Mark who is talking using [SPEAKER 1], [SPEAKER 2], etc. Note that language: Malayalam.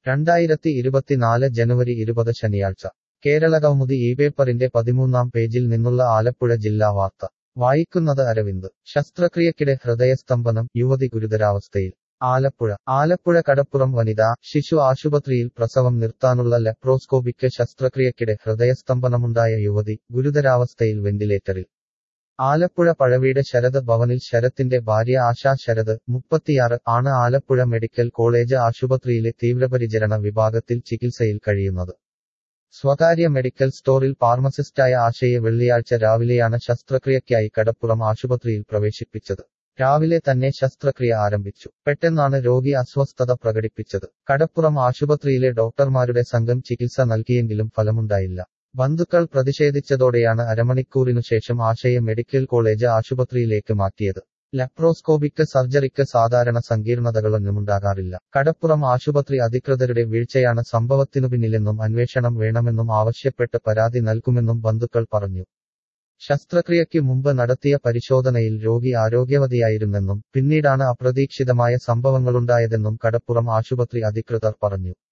[SPEAKER 1] 2024 ജനുവരി 20 ശനിയാഴ്ച കേരളകൗമുദി ഈ പേപ്പറിന്റെ 13-ാം പേജിൽ നിന്നുള്ള ആലപ്പുഴ ജില്ലാ വാർത്ത വായിക്കുന്നത് അരവിന്ദ്. ശസ്ത്രക്രിയക്കിടെ ഹൃദയസ്തംഭനം, യുവതി ഗുരുതരാവസ്ഥയിൽ. ആലപ്പുഴ കടപ്പുറം വനിതാ ശിശു ആശുപത്രിയിൽ പ്രസവം നിർത്താനുള്ള ലെപ്രോസ്കോപിക് ശസ്ത്രക്രിയക്കിടെ ഹൃദയസ്തംഭനമുണ്ടായ യുവതി ഗുരുതരാവസ്ഥയിൽ വെന്റിലേറ്ററിൽ. ആലപ്പുഴ പഴവീട് ശരത് ഭവനിൽ ശരത്തിന്റെ ഭാര്യ ആശാ ശരത്, 36, ആണ് ആലപ്പുഴ മെഡിക്കൽ കോളേജ് ആശുപത്രിയിലെ തീവ്രപരിചരണ വിഭാഗത്തിൽ ചികിത്സയിൽ കഴിയുന്നത്. സ്വകാര്യ മെഡിക്കൽ സ്റ്റോറിൽ ഫാർമസിസ്റ്റായ ആശയെ വെള്ളിയാഴ്ച രാവിലെയാണ് ശസ്ത്രക്രിയയ്ക്കായി കടപ്പുറം ആശുപത്രിയിൽ പ്രവേശിപ്പിച്ചത്. രാവിലെ തന്നെ ശസ്ത്രക്രിയ ആരംഭിച്ചു. പെട്ടെന്നാണ് രോഗി അസ്വസ്ഥത പ്രകടിപ്പിച്ചത്. കടപ്പുറം ആശുപത്രിയിലെ ഡോക്ടർമാരുടെ സംഘം ചികിത്സ നൽകിയെങ്കിലും ഫലമുണ്ടായില്ല. ബന്ധുക്കൾ പ്രതിഷേധിച്ചതോടെയാണ് അരമണിക്കൂറിനുശേഷം ആശയെ മെഡിക്കൽ കോളേജ് ആശുപത്രിയിലേക്ക് മാറ്റിയത്. ലെപ്രോസ്കോപിക് സർജറിക്ക് സാധാരണ സങ്കീർണതകളൊന്നുമുണ്ടാകാറില്ല. കടപ്പുറം ആശുപത്രി അധികൃതരുടെ വീഴ്ചയാണ് സംഭവത്തിനു പിന്നിലെന്നും അന്വേഷണം വേണമെന്നും ആവശ്യപ്പെട്ട് പരാതി നൽകുമെന്നും ബന്ധുക്കൾ പറഞ്ഞു. ശസ്ത്രക്രിയയ്ക്ക് മുമ്പ് നടത്തിയ പരിശോധനയിൽ രോഗി ആരോഗ്യവതിയായിരുന്നെന്നും പിന്നീടാണ് അപ്രതീക്ഷിതമായ സംഭവങ്ങളുണ്ടായതെന്നും കടപ്പുറം ആശുപത്രി അധികൃതർ പറഞ്ഞു.